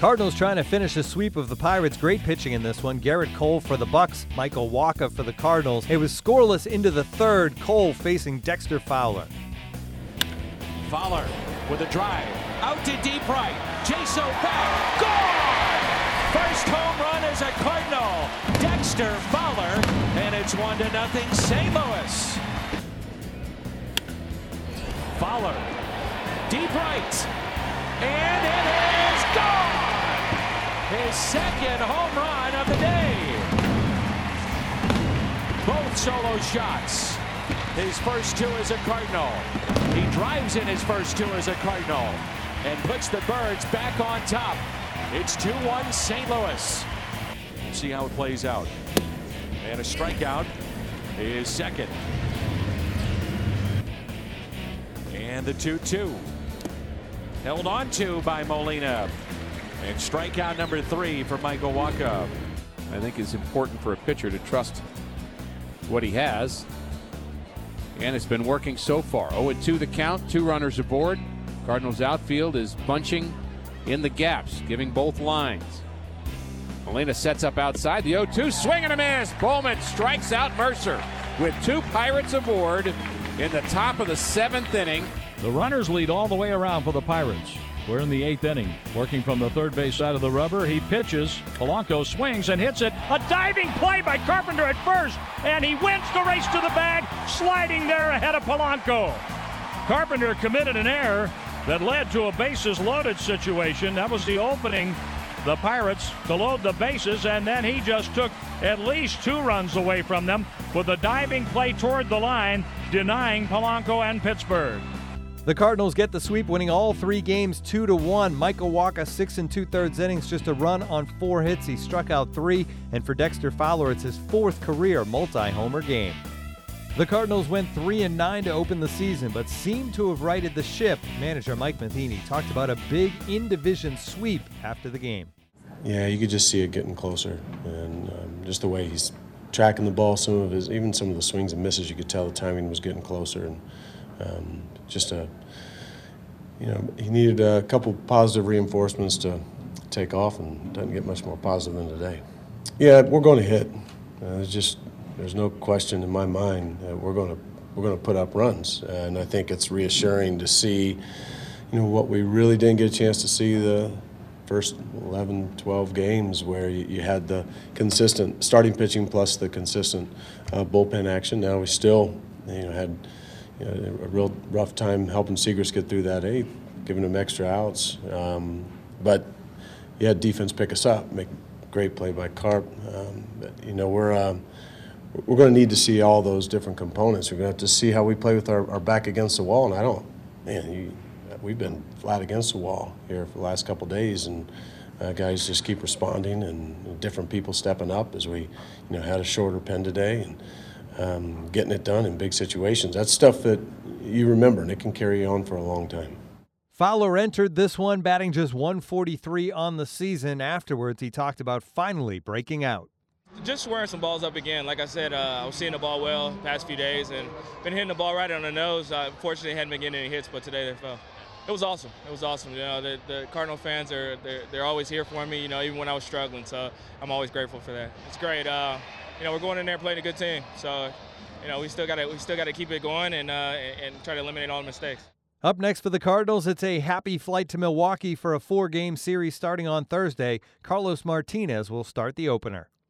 Cardinals trying to finish a sweep of the Pirates. Great pitching in this one. Garrett Cole for the Bucks, Michael Wacha for the Cardinals. It was scoreless into the third. Cole facing Dexter Fowler. Fowler with a drive. Out to deep right. Jaso back. Gone! First home run as a Cardinal. Dexter Fowler. And it's 1-0 St. Louis. Fowler. Deep right. And it is gone! His second home run of the day. Both solo shots. His first two as a Cardinal. He drives in his first two as a Cardinal and puts the Birds back on top. It's 2-1 St. Louis. See how it plays out. And a strikeout is second. And the 2-2. Held on to by Molina. And strikeout number 3 for Michael Wacha. I think it's important for a pitcher to trust what he has. And it's been working so far. 0-2 the count, 2 runners aboard. Cardinals outfield is bunching in the gaps, giving both lines. Molina sets up outside. The 0-2 swing and a miss. Bowman strikes out Mercer with 2 Pirates aboard in the top of the 7th inning. The runners lead all the way around for the Pirates. We're in the 8th inning. Working from the third base side of the rubber, he pitches. Polanco swings and hits it. A diving play by Carpenter at first, and he wins the race to the bag, sliding there ahead of Polanco. Carpenter committed an error that led to a bases-loaded situation. That was the opening, the Pirates to load the bases, and then he just took at least 2 runs away from them with a diving play toward the line, denying Polanco and Pittsburgh. The Cardinals get the sweep, winning all 3 games 2-1. Michael Wacha, 6 2/3 innings, just a run on 4 hits. He struck out 3, and for Dexter Fowler, it's his 4th career multi-homer game. The Cardinals went 3-9 to open the season, but seem to have righted the ship. Manager Mike Matheny talked about a big in-division sweep after the game. Yeah, you could just see it getting closer, and just the way he's tracking the ball, even some of the swings and misses, you could tell the timing was getting closer, and he needed a couple positive reinforcements to take off, and doesn't get much more positive than today. Yeah, we're going to hit. There's no question in my mind that we're going to put up runs, and I think it's reassuring to see, what we really didn't get a chance to see the first 11, 12 games, where you had the consistent starting pitching plus the consistent bullpen action. Now we still, had a real rough time helping Segras get through that 8th, giving him extra outs. But you had defense pick us up, make a great play by Carp. We're going to need to see all those different components. We're going to have to see how we play with our back against the wall. And we've been flat against the wall here for the last couple of days, and guys just keep responding, and different people stepping up as we, had a shorter pen today, and getting it done in big situations. That's stuff that you remember, and it can carry on for a long time. Fowler entered this one batting just .143 on the season. Afterwards, he talked about finally breaking out. Just squaring some balls up again. Like I said, I was seeing the ball well the past few days and been hitting the ball right on the nose. Unfortunately, hadn't been getting any hits, but today they fell. It was awesome. It was awesome. The Cardinal fans they're always here for me. Even when I was struggling. So I'm always grateful for that. It's great. We're going in there playing a good team. So we still got to keep it going and try to eliminate all the mistakes. Up next for the Cardinals, it's a happy flight to Milwaukee for a 4-game series starting on Thursday. Carlos Martinez will start the opener.